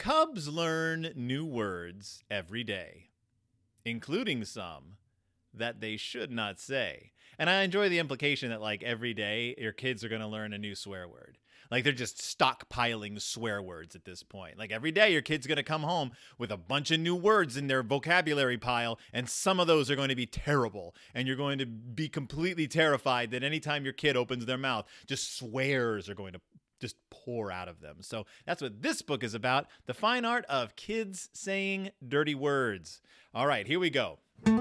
Cubs learn new words every day, including some that they should not say. And I enjoy the implication that, like, every day your kids are going to learn a new swear word. Like, they're just stockpiling swear words at this point. Like, every day your kid's going to come home with a bunch of new words in their vocabulary pile, and some of those are going to be terrible. And you're going to be completely terrified that anytime your kid opens their mouth, just swears are going to just pour out of them. So that's what this book is about, the fine art of kids saying dirty words. All right, here we go.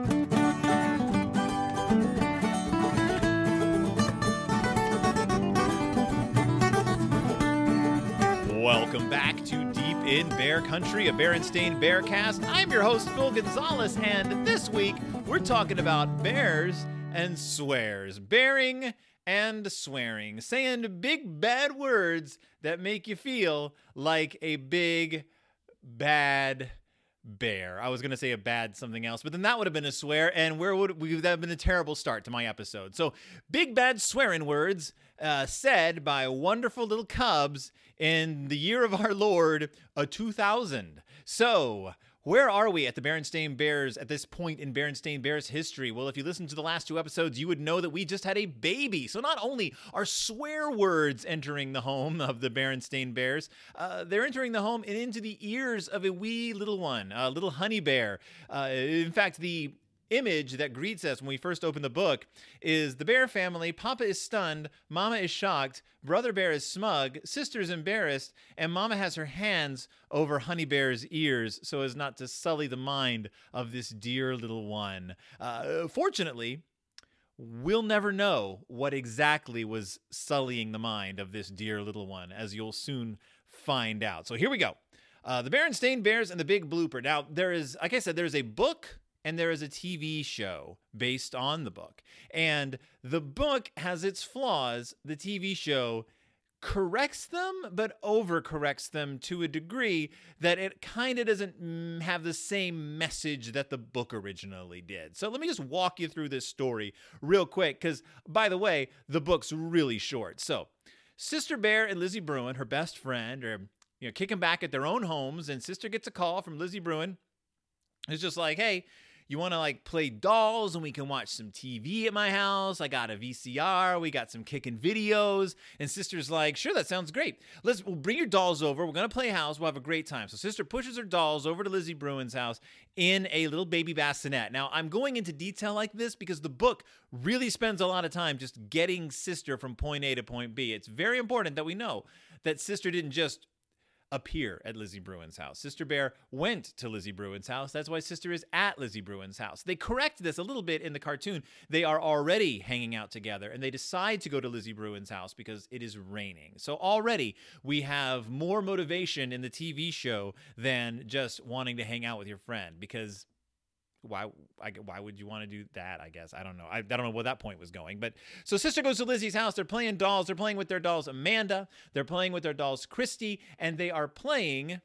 Welcome back to Deep in Bear Country, a Berenstain Bearcast. I'm your host, Phil Gonzalez, and this week we're talking about bears and swears. Bearing and swearing. Saying big bad words that make you feel like a big bad bear. I was going to say a bad something else, but then that would have been a swear, and that would have been a terrible start to my episode. So, big bad swearing words said by wonderful little cubs in the year of our Lord, 2000. So, where are we at the Berenstain Bears at this point in Berenstain Bears history? Well, if you listened to the last two episodes, you would know that we just had a baby. So not only are swear words entering the home of the Berenstain Bears, they're entering the home and into the ears of a wee little one, a little honey bear. In fact, the image that greets us when we first open the book is the bear family. Papa is stunned, Mama is shocked, Brother Bear is smug, Sister is embarrassed, and Mama has her hands over Honey Bear's ears so as not to sully the mind of this dear little one. Fortunately, we'll never know what exactly was sullying the mind of this dear little one, as you'll soon find out. So here we go. The Berenstain Bears and the Big Blooper. Now, there is, like I said, there's a book and there is a TV show based on the book. And the book has its flaws. The TV show corrects them, but overcorrects them to a degree that it kind of doesn't have the same message that the book originally did. So let me just walk you through this story real quick, because, by the way, the book's really short. So Sister Bear and Lizzie Bruin, her best friend, are kicking back at their own homes, and Sister gets a call from Lizzie Bruin. It's just like, hey, you want to play dolls and we can watch some TV at my house? I got a VCR. We got some kicking videos. And Sister's like, sure, that sounds great. We'll bring your dolls over. We're going to play house. We'll have a great time. So Sister pushes her dolls over to Lizzie Bruin's house in a little baby bassinet. Now, I'm going into detail like this because the book really spends a lot of time just getting Sister from point A to point B. It's very important that we know that Sister didn't just appear at Lizzie Bruin's house. Sister Bear went to Lizzie Bruin's house. That's why Sister is at Lizzie Bruin's house. They correct this a little bit in the cartoon. They are already hanging out together, and they decide to go to Lizzie Bruin's house because it is raining. So already we have more motivation in the TV show than just wanting to hang out with your friend, because why would you want to do that? I guess. I don't know. I don't know where that point was going. But so Sister goes to Lizzie's house. They're playing dolls. They're playing with their dolls Amanda. They're playing with their dolls Christy. And they are playing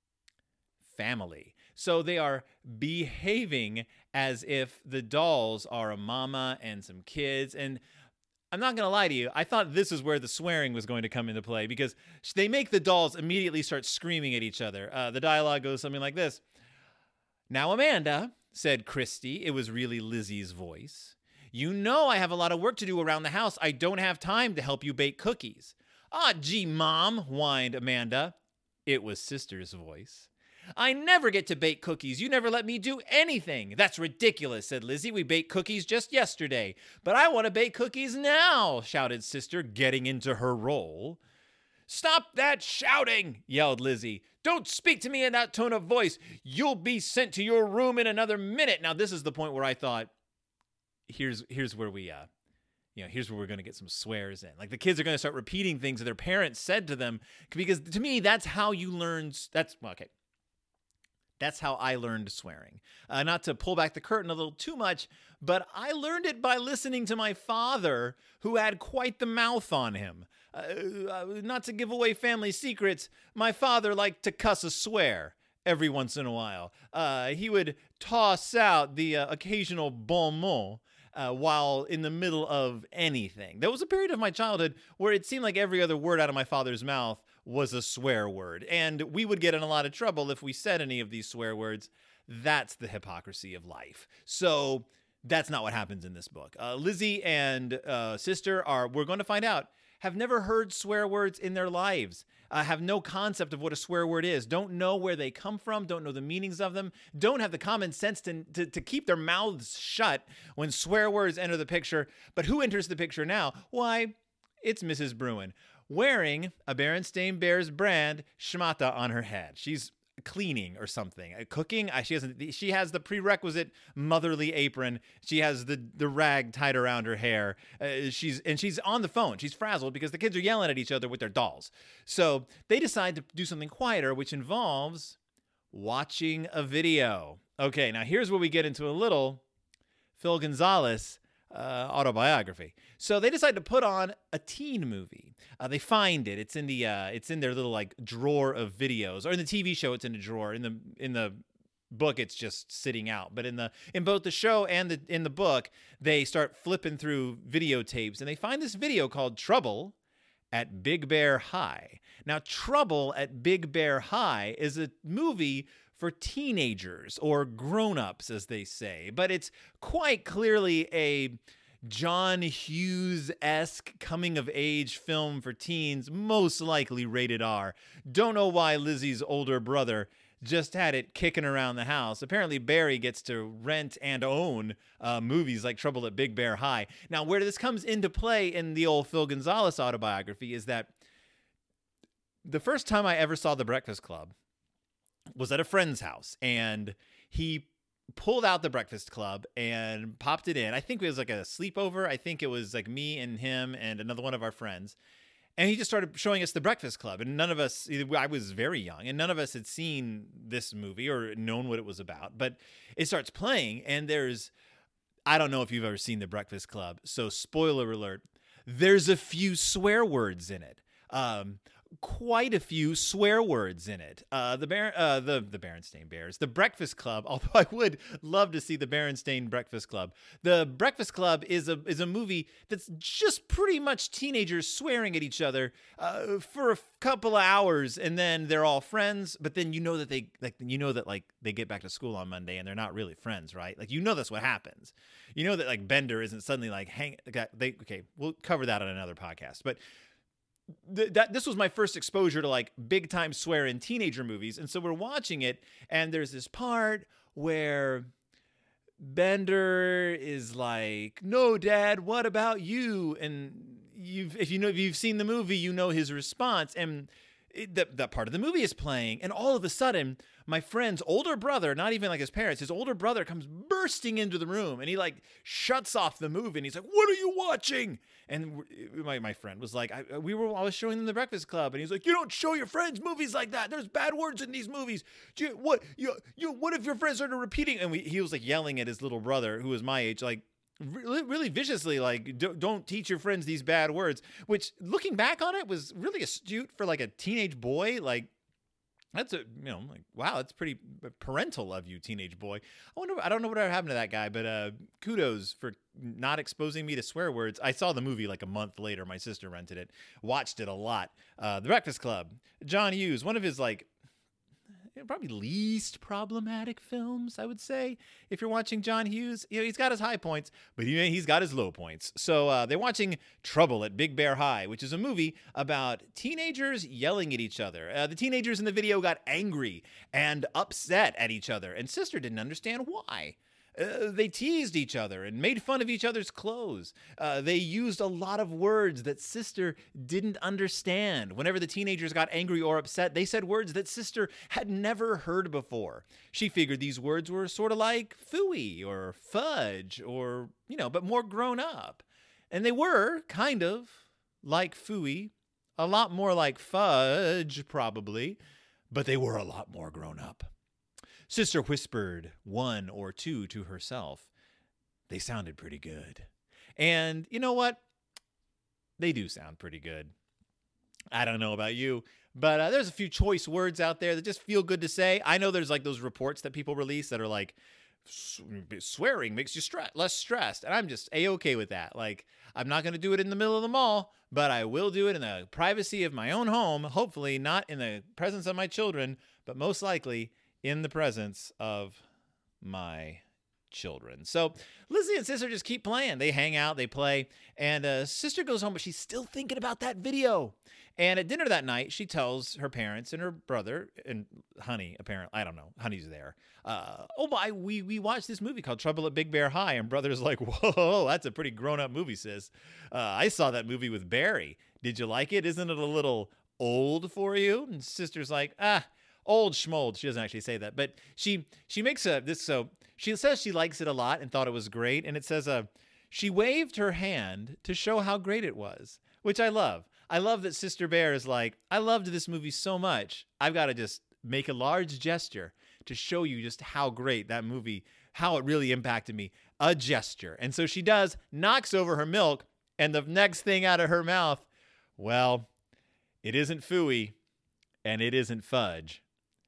family. So they are behaving as if the dolls are a mama and some kids. And I'm not going to lie to you. I thought this is where the swearing was going to come into play, because they make the dolls immediately start screaming at each other. The dialogue goes something like this. Now, Amanda, said Christy. It was really Lizzie's voice. You know I have a lot of work to do around the house. I don't have time to help you bake cookies. Ah, gee, Mom, whined Amanda. It was Sister's voice. I never get to bake cookies. You never let me do anything. That's ridiculous, said Lizzie. We baked cookies just yesterday. But I want to bake cookies now, shouted Sister, getting into her role. Stop that shouting, yelled Lizzie. Don't speak to me in that tone of voice. You'll be sent to your room in another minute. Now, this is the point where I thought, here's where we, here's where we're going to get some swears in. Like, the kids are going to start repeating things that their parents said to them, because to me, that's how you learn. That's how I learned swearing. Not to pull back the curtain a little too much, but I learned it by listening to my father, who had quite the mouth on him. Not to give away family secrets, my father liked to cuss a swear every once in a while. He would toss out the occasional bon mot while in the middle of anything. There was a period of my childhood where it seemed like every other word out of my father's mouth was a swear word. And we would get in a lot of trouble if we said any of these swear words. That's the hypocrisy of life. So that's not what happens in this book. Lizzie and sister we're going to find out, have never heard swear words in their lives, have no concept of what a swear word is, don't know where they come from, don't know the meanings of them, don't have the common sense to keep their mouths shut when swear words enter the picture. But who enters the picture now? Why, it's Mrs. Bruin, wearing a Berenstain Bears brand schmata on her head. She's cleaning or something, cooking. She has the prerequisite motherly apron. She has the rag tied around her hair. She's on the phone. She's frazzled because the kids are yelling at each other with their dolls. So they decide to do something quieter, which involves watching a video. Okay, now here's where we get into a little Phil Gonzalez autobiography. So they decide to put on a teen movie. They find it. It's in their little like drawer of videos, or in the TV show, it's in a drawer. In the book, it's just sitting out. But in both the show and in the book, they start flipping through videotapes, and they find this video called Trouble at Big Bear High. Now, Trouble at Big Bear High is a movie for teenagers, or grown-ups, as they say. But it's quite clearly a John Hughes-esque coming-of-age film for teens, most likely rated R. Don't know why Lizzie's older brother just had it kicking around the house. Apparently, Barry gets to rent and own movies like Trouble at Big Bear High. Now, where this comes into play in the old Phil Gonzalez autobiography is that the first time I ever saw The Breakfast Club was at a friend's house, and he pulled out The Breakfast Club and popped it in. I think it was like a sleepover. I think it was like me and him and another one of our friends. And he just started showing us The Breakfast Club. And none of us, I was very young, and none of us had seen this movie or known what it was about. But it starts playing, and I don't know if you've ever seen The Breakfast Club, so spoiler alert, there's a few swear words in it. Quite a few swear words in it. The Berenstain Bears, The Breakfast Club. Although I would love to see the Berenstain Breakfast Club. The Breakfast Club is a movie that's just pretty much teenagers swearing at each other for a couple of hours, and then they're all friends. But then that they get back to school on Monday and they're not really friends, right? Like that's what happens. That like Bender isn't suddenly like okay, we'll cover that on another podcast, but. This was my first exposure to like big time swear in teenager movies. And so we're watching it, and there's this part where Bender is like, "No, Dad, what about you?" And if you've seen the movie, his response. And that part of the movie is playing, and all of a sudden, my friend's older brother, not even like his parents, his older brother comes bursting into the room, and he like shuts off the movie, and he's like, "What are you watching?" And my friend was like, I was showing them The Breakfast Club, and he's like, "You don't show your friends movies like that. There's bad words in these movies. What if your friends started repeating?" And he was like yelling at his little brother, who was my age, like really viciously, like, don't teach your friends these bad words, which looking back on it was really astute for like a teenage boy. Like, that's like, wow, that's pretty parental of you, teenage boy. I don't know what happened to that guy, but kudos for not exposing me to swear words. I saw the movie like a month later. My sister rented it, watched it a lot. The Breakfast Club, John Hughes, one of his like probably least problematic films, I would say. If you're watching John Hughes, he's got his high points, but he's got his low points. So they're watching Trouble at Big Bear High, which is a movie about teenagers yelling at each other. The teenagers in the video got angry and upset at each other, and sister didn't understand why. They teased each other and made fun of each other's clothes. They used a lot of words that sister didn't understand. Whenever the teenagers got angry or upset, they said words that sister had never heard before. She figured these words were sort of like phooey or fudge or, but more grown up. And they were kind of like phooey, a lot more like fudge probably, but they were a lot more grown up. Sister whispered one or two to herself. They sounded pretty good. And you know what? They do sound pretty good. I don't know about you, but there's a few choice words out there that just feel good to say. I know there's like those reports that people release that are like swearing makes you less stressed. And I'm just A-okay with that. Like, I'm not going to do it in the middle of the mall, but I will do it in the privacy of my own home. Hopefully not in the presence of my children, but most likely in the presence of my children. So Lizzie and sister just keep playing. They hang out, they play, and sister goes home, but she's still thinking about that video. And at dinner that night, she tells her parents and her brother and Honey, apparently, I don't know, Honey's there. We watched this movie called Trouble at Big Bear High, and brother's like, whoa, that's a pretty grown-up movie, sis. I saw that movie with Barry. Did you like it? Isn't it a little old for you? And sister's like, old schmold. She doesn't actually say that, but she makes this. So she says she likes it a lot and thought it was great. And it says, she waved her hand to show how great it was, which I love. I love that Sister Bear is like, I loved this movie so much. I've got to just make a large gesture to show you just how great that movie, how it really impacted me. A gesture. And so she does, knocks over her milk, and the next thing out of her mouth, well, it isn't phooey and it isn't fudge.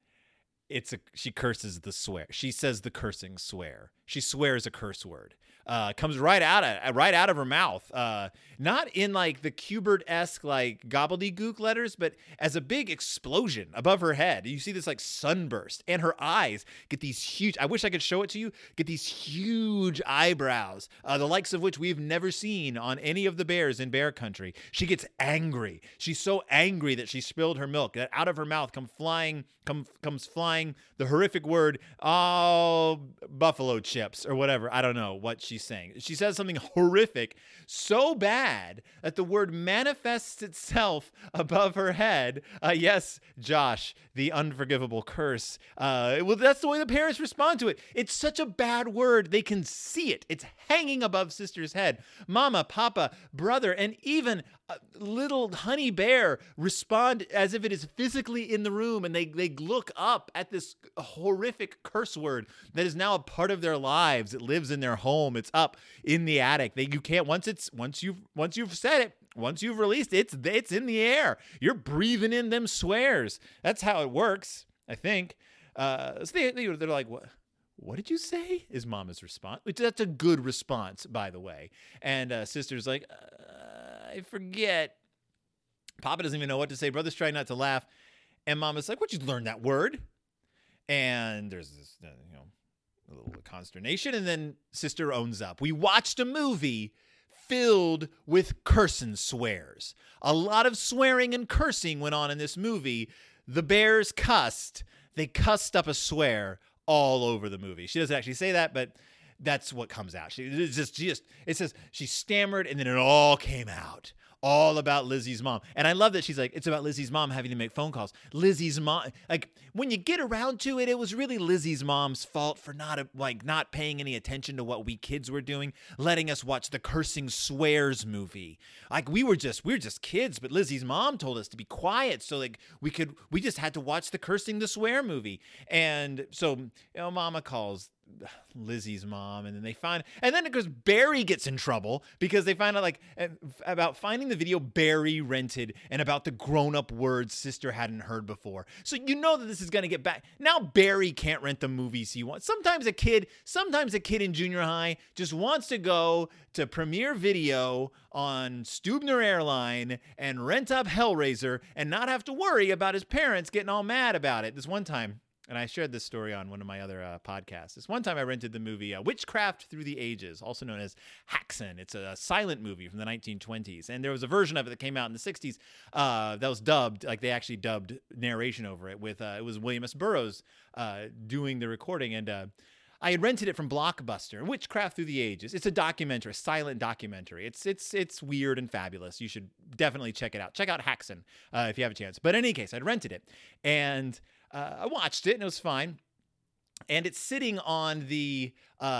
She curses the swear. She says the cursing swear. She swears a curse word. Comes right out of her mouth. Not in like the Kubert-esque like gobbledygook letters, but as a big explosion above her head. You see this like sunburst, and her eyes get these huge. I wish I could show it to you. Get these huge eyebrows, the likes of which we've never seen on any of the bears in Bear Country. She gets angry. She's so angry that she spilled her milk. That out of her mouth comes flying the horrific word, buffalo chips or whatever. I don't know what she's saying. She says something horrific, so bad that the word manifests itself above her head. Yes, Josh, the unforgivable curse. Well, that's the way the parents respond to it. It's such a bad word. They can see it. It's hanging above sister's head. Mama, Papa, brother, and even little Honey Bear respond as if it is physically in the room, and they look up at this horrific curse word that is now a part of their lives. It lives in their home. It's up in the attic. You can't once you've said it, once you've released it, it's in the air. You're breathing in them swears. That's how it works, I think. So they're like, what did you say? Is Mama's response. That's a good response, by the way. And sister's like, I forget. Papa doesn't even know what to say. Brother's trying not to laugh. And Mama's like, where'd you learn that word? And there's this, a little consternation. And then sister owns up. We watched a movie filled with cursing swears. A lot of swearing and cursing went on in this movie. The bears cussed. They cussed up a swear all over the movie. She doesn't actually say that, but that's what comes out. It says she stammered, and then it all came out. All about Lizzie's mom. And I love that she's like, it's about Lizzie's mom having to make phone calls. Lizzie's mom, like when you get around to it, it was really Lizzie's mom's fault for not paying any attention to what we kids were doing, letting us watch the cursing swears movie. Like we were just kids, but Lizzie's mom told us to be quiet. So like we just had to watch the cursing the swear movie. And so, Mama calls Lizzie's mom, and then because Barry gets in trouble because they find out about finding the video Barry rented and about the grown-up words sister hadn't heard before. So you know that this is going to get back. Now Barry can't rent the movies he wants. Sometimes a kid in junior high just wants to go to Premiere Video on Stubner Airline and rent up Hellraiser and not have to worry about his parents getting all mad about it. This one time, and I shared this story on one of my other podcasts. This one time I rented the movie Witchcraft Through the Ages, also known as Haxan. It's a silent movie from the 1920s. And there was a version of it that came out in the 60s that was dubbed, like they actually dubbed narration over it with, it was William S. Burroughs doing the recording. And I had rented it from Blockbuster, Witchcraft Through the Ages. It's a documentary, a silent documentary. It's weird and fabulous. You should definitely check it out. Check out Haxan if you have a chance. But in any case, I'd rented it. And I watched it, and it was fine. And it's sitting on the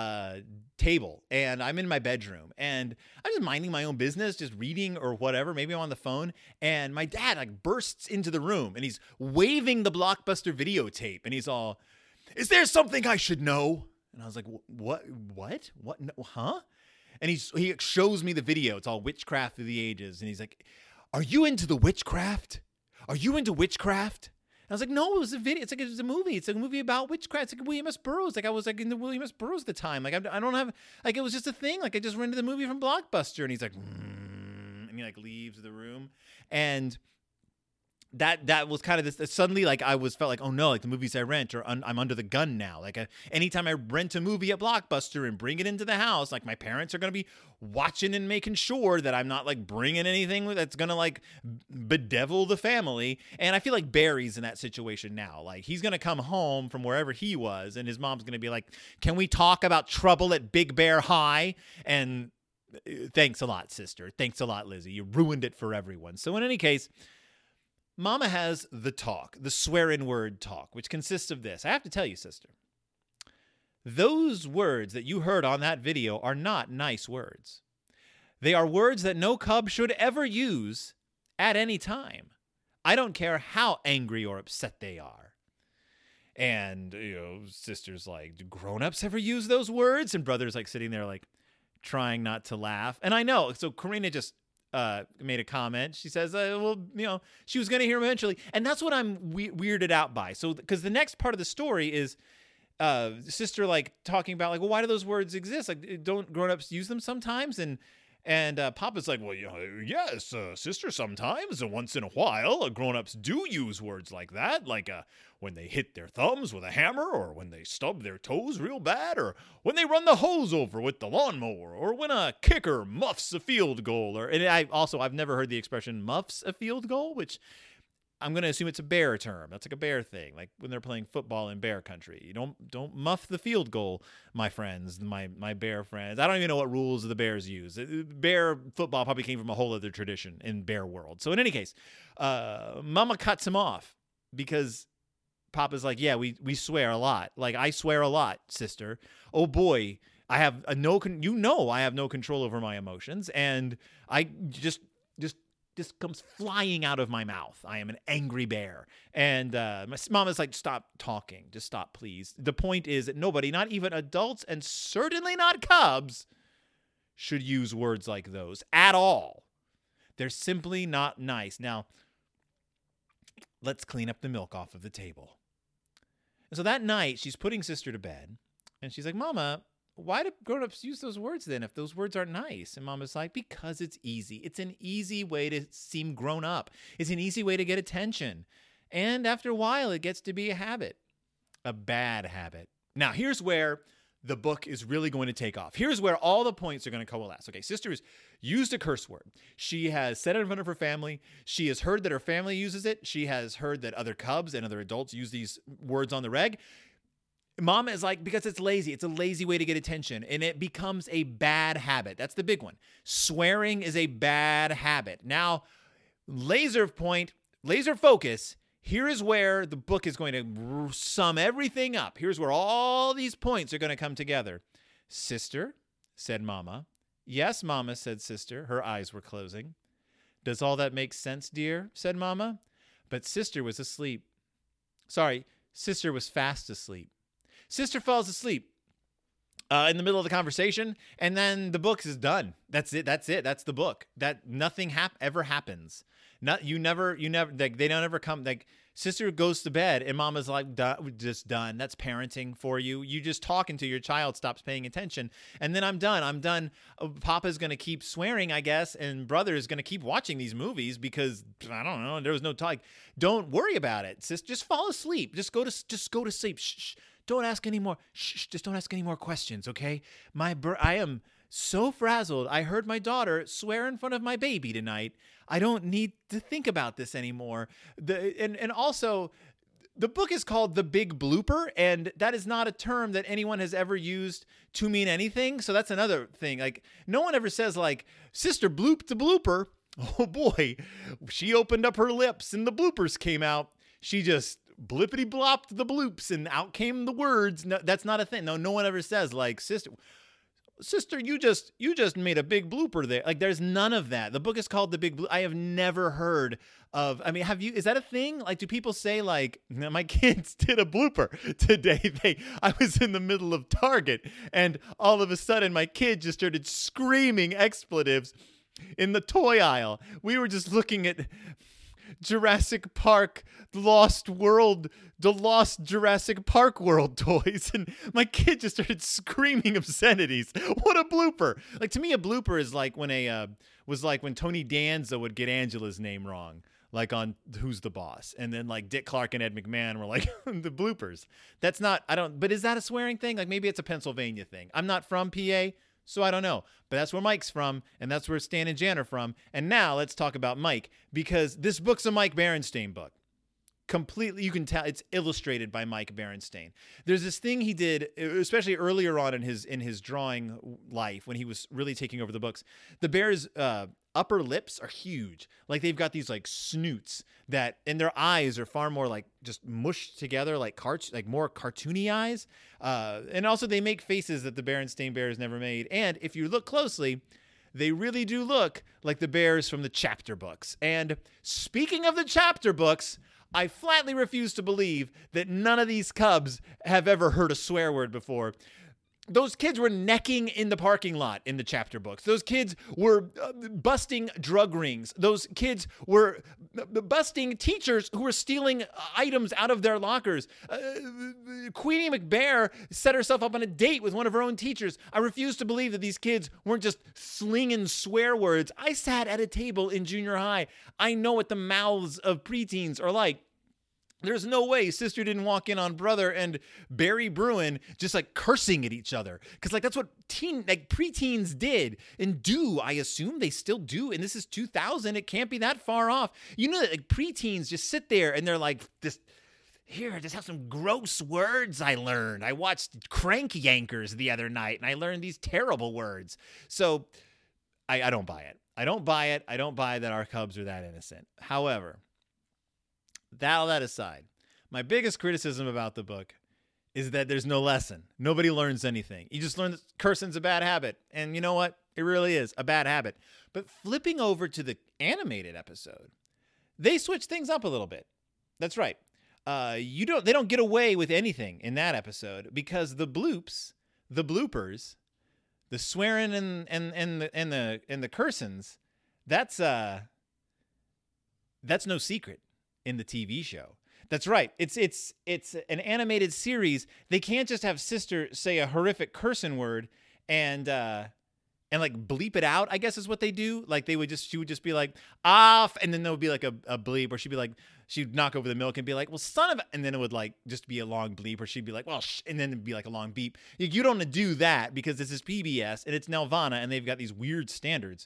table, and I'm in my bedroom, and I'm just minding my own business, just reading or whatever. Maybe I'm on the phone, and my dad bursts into the room, and he's waving the Blockbuster videotape, and he's all, "Is there something I should know?" And I was like, "What? No, huh?" And he shows me the video. It's all Witchcraft Through the Ages, and he's like, "Are you into the witchcraft? Are you into witchcraft?" I was like, no, it was a video. It's like, it was a movie. It's a movie about witchcraft. It's like William S. Burroughs. Like I was like in the William S. Burroughs at the time. Like I don't have, like it was just a thing. Like I just rented the movie from Blockbuster. And he's like, and he like leaves the room. And that was kind of this, suddenly like felt like, oh no, like the movies I rent I'm under the gun now. Like anytime I rent a movie at Blockbuster and bring it into the house, like my parents are going to be watching and making sure that I'm not like bringing anything that's going to like bedevil the family. And I feel like Barry's in that situation now. Like he's going to come home from wherever he was and his mom's going to be like, can we talk about trouble at Big Bear High? And thanks a lot, sister. Thanks a lot, Lizzie. You ruined it for everyone. So in any case, Mama has the talk, the swear-in word talk, which consists of this. I have to tell you, sister, those words that you heard on that video are not nice words. They are words that no cub should ever use at any time. I don't care how angry or upset they are. And, sister's like, do grown-ups ever use those words? And brother's like sitting there like trying not to laugh. And I know, so Karina just made a comment. She says, she was going to hear him eventually. And that's what I'm weirded out by. So, because the next part of the story is sister like talking about like, well, why do those words exist? Like, don't grown-ups use them sometimes? And Papa's like, well, yes, sister, sometimes, once in a while, grown-ups do use words like that, like when they hit their thumbs with a hammer, or when they stub their toes real bad, or when they run the hose over with the lawnmower, or when a kicker muffs a field goal. I've never heard the expression muffs a field goal, which I'm going to assume it's a bear term. That's like a bear thing, like when they're playing football in bear country. You don't muff the field goal, my friends, my bear friends. I don't even know what rules the Bears use. Bear football probably came from a whole other tradition in bear world. So in any case, Mama cuts him off because Papa's like, yeah, we swear a lot. Like, I swear a lot, sister. Oh boy, I have I have no control over my emotions, and I just comes flying out of my mouth. I am an angry bear. And my mama's like, stop talking. Just stop, please. The point is that nobody, not even adults and certainly not cubs, should use words like those at all. They're simply not nice. Now, let's clean up the milk off of the table. And so that night, she's putting sister to bed, and she's like, Mama, why do grown-ups use those words then if those words aren't nice? And Mama's like, because it's easy. It's an easy way to seem grown up. It's an easy way to get attention. And after a while, it gets to be a habit, a bad habit. Now, here's where the book is really going to take off. Here's where all the points are going to coalesce. Okay, sister has used a curse word. She has said it in front of her family. She has heard that her family uses it. She has heard that other cubs and other adults use these words on the reg. Mama is like, because it's lazy. It's a lazy way to get attention, and it becomes a bad habit. That's the big one. Swearing is a bad habit. Now, laser focus. Here is where the book is going to sum everything up. Here's where all these points are going to come together. Sister, said Mama. Yes, Mama, said sister. Her eyes were closing. Does all that make sense, dear? Said Mama. But sister was asleep. Sorry, sister was fast asleep. Sister falls asleep in the middle of the conversation, and then the book is done. That's it. That's the book. That nothing ever happens. You never. Like, they don't ever come. Like, sister goes to bed, and Mama's like, just done. That's parenting for you. You just talk until your child stops paying attention, and then I'm done. Papa's gonna keep swearing, I guess, and brother is gonna keep watching these movies because I don't know. There was no talk. Don't worry about it, sis. Just fall asleep. Just go to sleep. Shh. Don't ask any more. Shh, just don't ask any more questions, okay? I am so frazzled. I heard my daughter swear in front of my baby tonight. I don't need to think about this anymore. And also, the book is called The Big Blooper, and that is not a term that anyone has ever used to mean anything. So that's another thing. Like, no one ever says, like, sister blooped the blooper. Oh, boy. She opened up her lips, and the bloopers came out. She just blippity blopped the bloops and out came the words. No, that's not a thing. No one ever says like, sister, you just made a big blooper there. Like, there's none of that. The book is called The Big Blooper. I have never heard of, I mean, is that a thing? Like, do people say like, my kids did a blooper today? I was in the middle of Target and all of a sudden my kid just started screaming expletives in the toy aisle. We were just looking at Jurassic Park, the lost Jurassic Park World toys. And my kid just started screaming obscenities. What a blooper. Like, to me, a blooper is like when when Tony Danza would get Angela's name wrong, like on Who's the Boss. And then like Dick Clark and Ed McMahon were like the bloopers. But is that a swearing thing? Like, maybe it's a Pennsylvania thing. I'm not from PA, so I don't know. But that's where Mike's from, and that's where Stan and Jan are from. And now let's talk about Mike, because this book's a Mike Berenstain book. Completely, you can tell it's illustrated by Mike Berenstain. There's this thing he did, especially earlier on in his drawing life, when he was really taking over the books. The bears' upper lips are huge. Like, they've got these like snoots and their eyes are far more like just mushed together, like more cartoony eyes. And also they make faces that the Berenstain Bears never made. And if you look closely, they really do look like the bears from the chapter books. And speaking of the chapter books, I flatly refuse to believe that none of these cubs have ever heard a swear word before. Those kids were necking in the parking lot in the chapter books. Those kids were busting drug rings. Those kids were busting teachers who were stealing items out of their lockers. Queenie McBear set herself up on a date with one of her own teachers. I refuse to believe that these kids weren't just slinging swear words. I sat at a table in junior high. I know what the mouths of preteens are like. There's no way Sister didn't walk in on Brother and Barry Bruin just like cursing at each other. Because like that's what preteens did and do. I assume they still do. And this is 2000. It can't be that far off. You know that like preteens just sit there and they're like, just have some gross words I learned. I watched Crank Yankers the other night and I learned these terrible words. So I don't buy it. I don't buy it. I don't buy that our cubs are that innocent. However, all that aside, my biggest criticism about the book is that there's no lesson. Nobody learns anything. You just learn that cursing's a bad habit. And you know what? It really is a bad habit. But flipping over to the animated episode, they switch things up a little bit. That's right. They don't get away with anything in that episode because the bloopers, the swearing and the cursings, that's no secret in the TV show. That's right. It's an animated series. They can't just have Sister say a horrific cursing word and like bleep it out, I guess is what they do. Like she would just be like, off, and then there would be like a bleep, or she'd knock over the milk and be like, well, son of, and then it would like just be a long bleep, or she'd be like, well, and then it'd be like a long beep. You don't want to do that because this is PBS and it's Nelvana and they've got these weird standards.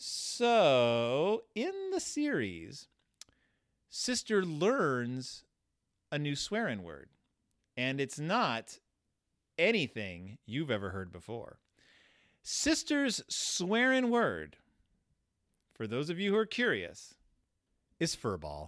So in the series, Sister learns a new swearing word, and it's not anything you've ever heard before. Sister's swearing word, for those of you who are curious, is furball.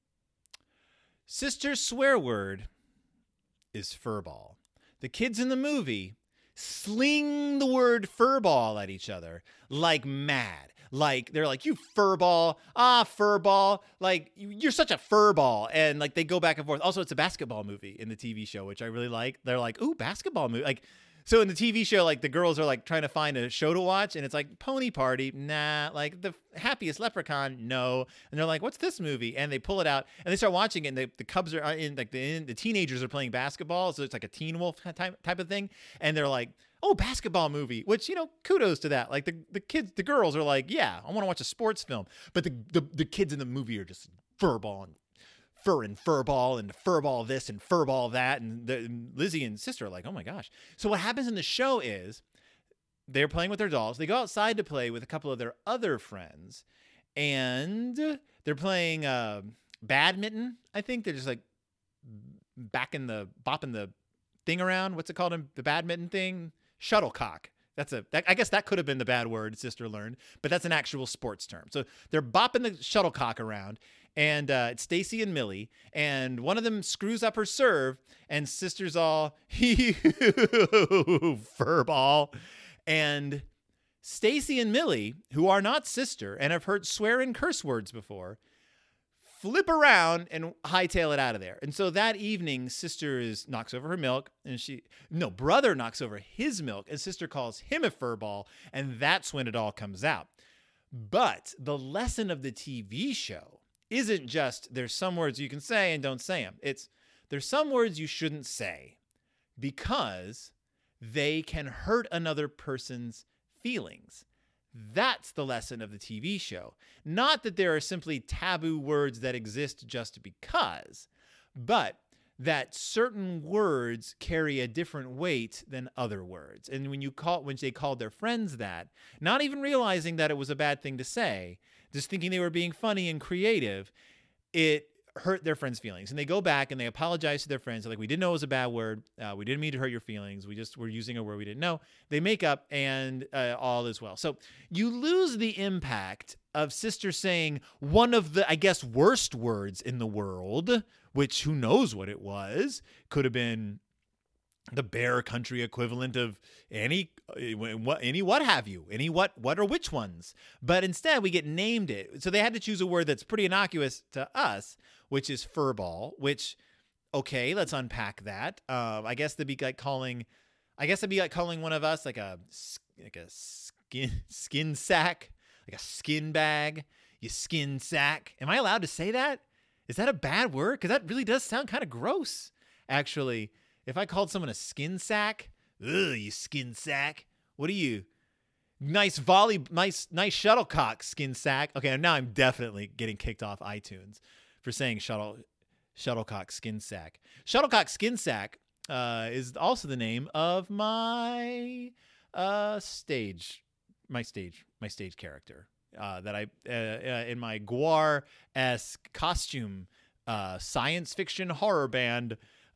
Sister's swear word is furball. The kids in the movie sling the word furball at each other like mad. Like, they're like, you furball, furball, like, you're such a furball. And, like, they go back and forth. Also, it's a basketball movie in the TV show, which I really like. They're like, ooh, basketball movie. Like, so in the TV show, like, the girls are, like, trying to find a show to watch, and it's like, Pony Party, nah. Like, The Happiest Leprechaun, no. And they're like, what's this movie? And they pull it out, and they start watching it, and the cubs are in, like, the teenagers are playing basketball, so it's like a Teen Wolf type of thing. And they're like, oh, basketball movie, which, you know, kudos to that. Like the girls are like, yeah, I want to watch a sports film. But the kids in the movie are just furball and furball this and furball that. And Lizzie and Sister are like, oh my gosh. So what happens in the show is they're playing with their dolls. They go outside to play with a couple of their other friends, and they're playing badminton. I think they're just like bopping the thing around. What's it called? The badminton thing? Shuttlecock. I guess that could have been the bad word Sister learned, but that's an actual sports term. So they're bopping the shuttlecock around, and it's Stacy and Millie, and one of them screws up her serve, and Sister's all, furball. And Stacy and Millie, who are not Sister and have heard swear and curse words before, flip around and hightail it out of there. And so that evening, Sister knocks over her milk, and Brother knocks over his milk, and Sister calls him a furball, and that's when it all comes out. But the lesson of the TV show isn't just there's some words you can say and don't say them. It's there's some words you shouldn't say because they can hurt another person's feelings. That's the lesson of the TV show. Not that there are simply taboo words that exist just because, but that certain words carry a different weight than other words. And when they called their friends that, not even realizing that it was a bad thing to say, just thinking they were being funny and creative, it hurt their friends' feelings. And they go back and they apologize to their friends. They're like, we didn't know it was a bad word. We didn't mean to hurt your feelings. We just were using a word we didn't know. They make up and all is well. So you lose the impact of Sister saying one of the, I guess, worst words in the world, which who knows what it was. Could have been the Bear Country equivalent of any what have you, any what or which ones. But instead we get named it. So they had to choose a word that's pretty innocuous to us, which is furball, which, okay, let's unpack that. I guess that'd be like calling one of us like a skin sack, like a skin bag, you skin sack. Am I allowed to say that? Is that a bad word? Because that really does sound kind of gross, actually. If I called someone a skin sack, ugh, you skin sack. What are you? Nice shuttlecock skin sack. Okay, now I'm definitely getting kicked off iTunes for saying shuttlecock skin sack. Shuttlecock skin sack is also the name of my stage character that I in my Gwar-esque costume science fiction horror band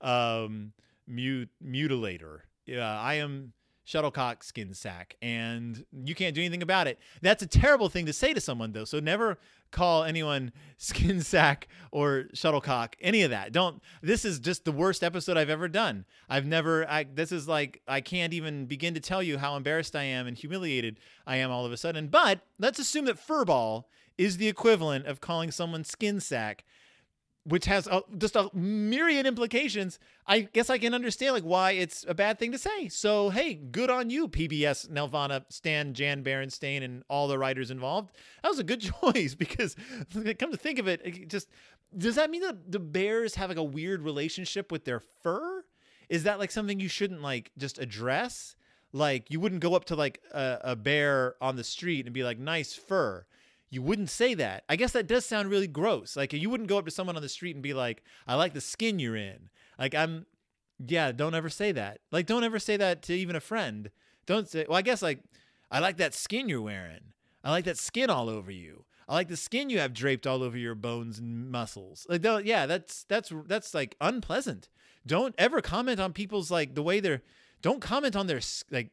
Mutilator. I am Shuttlecock Skin Sack, and you can't do anything about it. That's a terrible thing to say to someone, though. So never call anyone Skin Sack or Shuttlecock, any of that. Don't. This is just the worst episode I've ever done. This is like, I can't even begin to tell you how embarrassed I am and humiliated I am all of a sudden. But let's assume that furball is the equivalent of calling someone Skin Sack, which has just a myriad implications. I guess I can understand like why it's a bad thing to say. So, hey, good on you, PBS, Nelvana, Stan, Jan Berenstain, and all the writers involved. That was a good choice because, come to think of it, does that mean that the bears have like a weird relationship with their fur? Is that like something you shouldn't like just address? Like you wouldn't go up to like a bear on the street and be like, nice fur. You wouldn't say that. I guess that does sound really gross. Like you wouldn't go up to someone on the street and be like, I like the skin you're in. Like don't ever say that. Like don't ever say that to even a friend. Don't say, well, I guess like, I like that skin you're wearing. I like that skin all over you. I like the skin you have draped all over your bones and muscles. Like, that's like unpleasant. Don't ever comment on people's like the way don't comment on their like,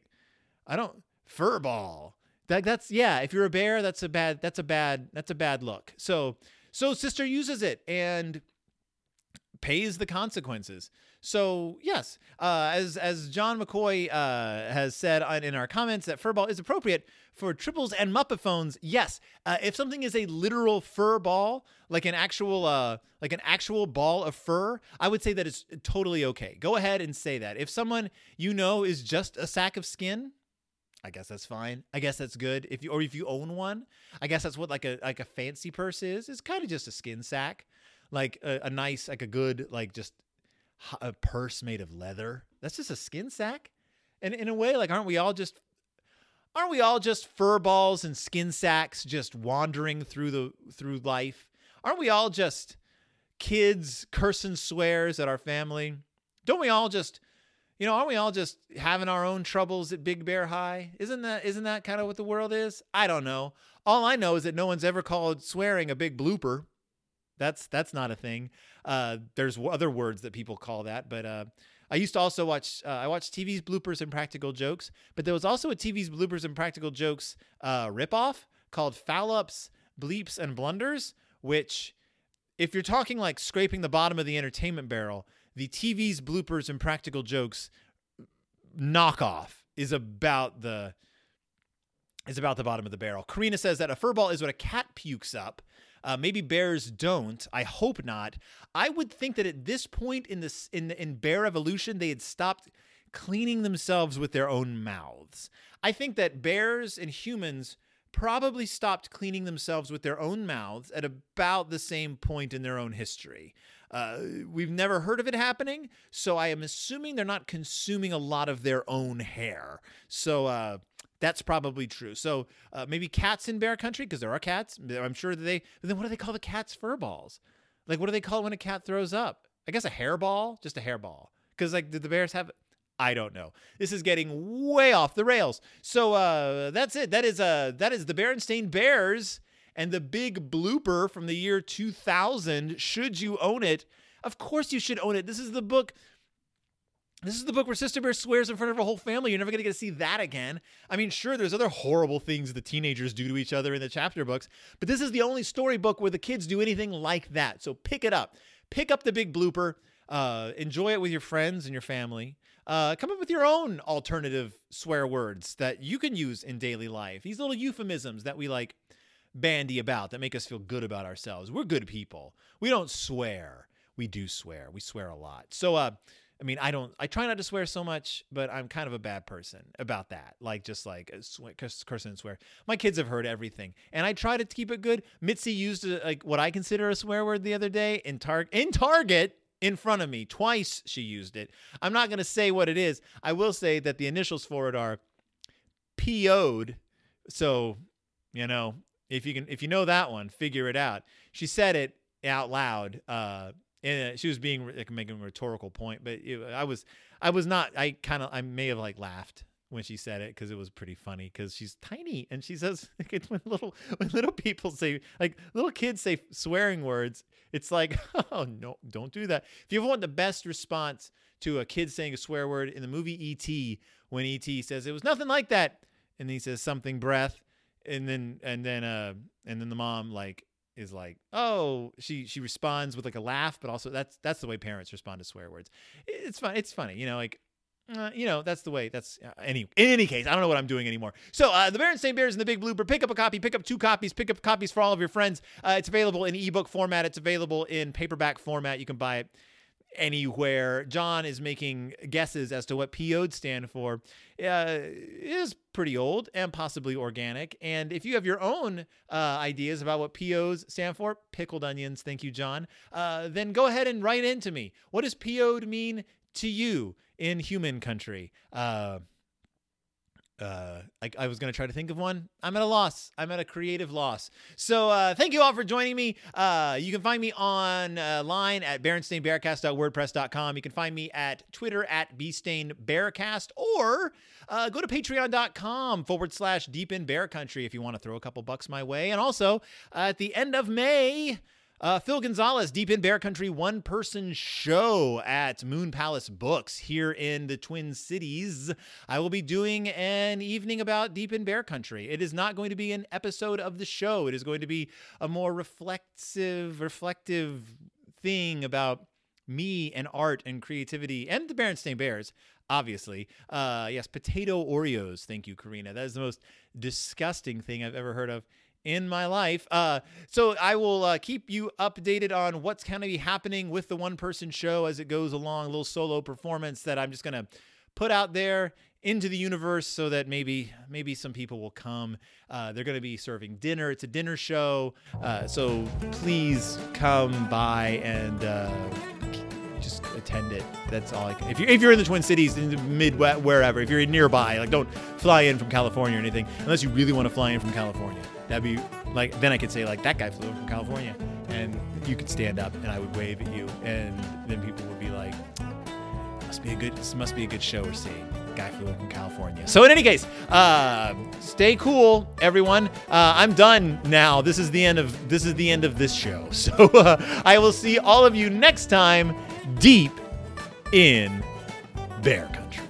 furball. That's if you're a bear, that's a bad look. So Sister uses it and pays the consequences. So yes, as John McCoy has said in our comments, that furball is appropriate for triples and Muppet-phones. Yes, if something is a literal fur ball, like an actual ball of fur, I would say that it's totally okay. Go ahead and say that. If someone is just a sack of skin, I guess that's fine. I guess that's good. If you own one, I guess that's what like a fancy purse is. It's kind of just a skin sack, like a nice, like a good, like just a purse made of leather. That's just a skin sack. And in a way, like, aren't we all just fur balls and skin sacks just wandering through life? Aren't we all just kids cursing swears at our family? Don't we all just, aren't we all just having our own troubles at Big Bear High? Isn't that kind of what the world is? I don't know. All I know is that no one's ever called swearing a big blooper. That's not a thing. There's other words that people call that, but I used to also watch TV's Bloopers and Practical Jokes, but there was also a TV's Bloopers and Practical Jokes ripoff called Foul Ups, Bleeps, and Blunders, which, if you're talking like scraping the bottom of the entertainment barrel, the TV's Bloopers and Practical Jokes knockoff is about the bottom of the barrel. Karina says that a furball is what a cat pukes up. Maybe bears don't. I hope not. I would think that at this point in bear evolution, they had stopped cleaning themselves with their own mouths. I think that bears and humans probably stopped cleaning themselves with their own mouths at about the same point in their own history. We've never heard of it happening, so I am assuming they're not consuming a lot of their own hair. So that's probably true. So maybe cats in bear country, because there are cats. I'm sure that but then what do they call the cat's fur balls? Like, what do they call it when a cat throws up? I guess a hairball, just a hairball. Because, like, did the bears have it? I don't know. This is getting way off the rails. So that's it. That is the Berenstain Bears and the big blooper from the year 2000. Should you own it? Of course you should own it. This is the book where Sister Bear swears in front of her whole family. You're never going to get to see that again. I mean, sure, there's other horrible things the teenagers do to each other in the chapter books, but this is the only storybook where the kids do anything like that. So pick it up. Pick up the big blooper. Enjoy it with your friends and your family. Come up with your own alternative swear words that you can use in daily life. These little euphemisms that we like bandy about that make us feel good about ourselves. We're good people. We don't swear. We do swear. We swear a lot. So, I try not to swear so much, but I'm kind of a bad person about that. Like, just like curse and swear. My kids have heard everything, and I try to keep it good. Mitzi used what I consider a swear word the other day in Target in front of me. Twice she used it. I'm not going to say what it is. I will say that the initials for it are PO'd. So, if you know that one, figure it out. She said it out loud. And she was making a rhetorical point, but I was not. I may have laughed when she said it because it was pretty funny because she's tiny and she says when little people say little kids say swearing words, it's like, oh no, don't do that. If you ever want the best response to a kid saying a swear word, in the movie E.T., when E.T. says it was nothing like that, and he says something breath, and then the mom is like, oh, she responds with a laugh, but also that's the way parents respond to swear words. It's fun. It's funny, that's the way. In any case, I don't know what I'm doing anymore. So the Berenstain Bears and the Big Blooper. Pick up a copy. Pick up 2 copies. Pick up copies for all of your friends. It's available in ebook format. It's available in paperback format. You can buy it anywhere. John is making guesses as to what PO'd stand for. Is pretty old and possibly organic. And if you have your own ideas about what PO's stand for, pickled onions, thank you, John, then go ahead and write into me. What does PO'd mean to you in human country? I was going to try to think of one. I'm at a loss. I'm at a creative loss. So thank you all for joining me. You can find me online at berenstainbearcast.wordpress.com. You can find me at Twitter at bstainbearcast, or go to patreon.com/deep in bear country if you want to throw a couple bucks my way. And also at the end of May, Phil Gonzalez, Deep in Bear Country one-person show at Moon Palace Books here in the Twin Cities. I will be doing an evening about Deep in Bear Country. It is not going to be an episode of the show. It is going to be a more reflective thing about me and art and creativity and the Berenstain Bears, obviously. Yes, potato Oreos. Thank you, Karina. That is the most disgusting thing I've ever heard of in my life. So I will keep you updated on what's going to be happening with the one-person show as it goes along, a little solo performance that I'm just going to put out there into the universe so that maybe some people will come. They're going to be serving dinner. It's a dinner show. So please come by and just attend it. That's all I can. If you're in the Twin Cities, in the Midwest, wherever, if you're nearby, don't fly in from California or anything, unless you really want to fly in from California. That'd be then I could say that guy flew in from California, and you could stand up and I would wave at you, and then people would be like, this must be a good show we're seeing. Guy flew in from California. So in any case, stay cool, everyone. I'm done now. This is the end of this show. So I will see all of you next time, deep in Bear Country.